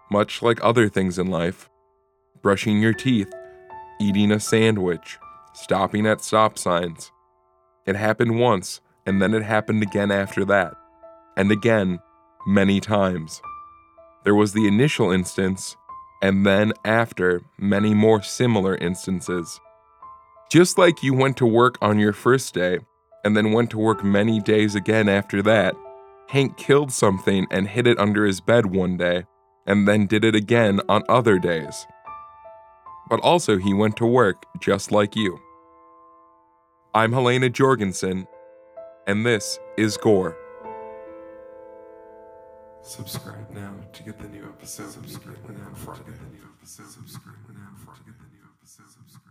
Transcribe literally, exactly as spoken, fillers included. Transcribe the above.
much like other things in life. Brushing your teeth, eating a sandwich, stopping at stop signs. It happened once, and then it happened again after that, and again, many times. There was the initial instance, and then after, many more similar instances. Just like you went to work on your first day, and then went to work many days again after that, Hank killed something and hid it under his bed one day, and then did it again on other days. But also he went to work just like you. I'm Helena Jorgensen, and this is Gore. Subscribe now to get the new episode. Subscribe now to get the new episode. Subscribe now to get the new episode.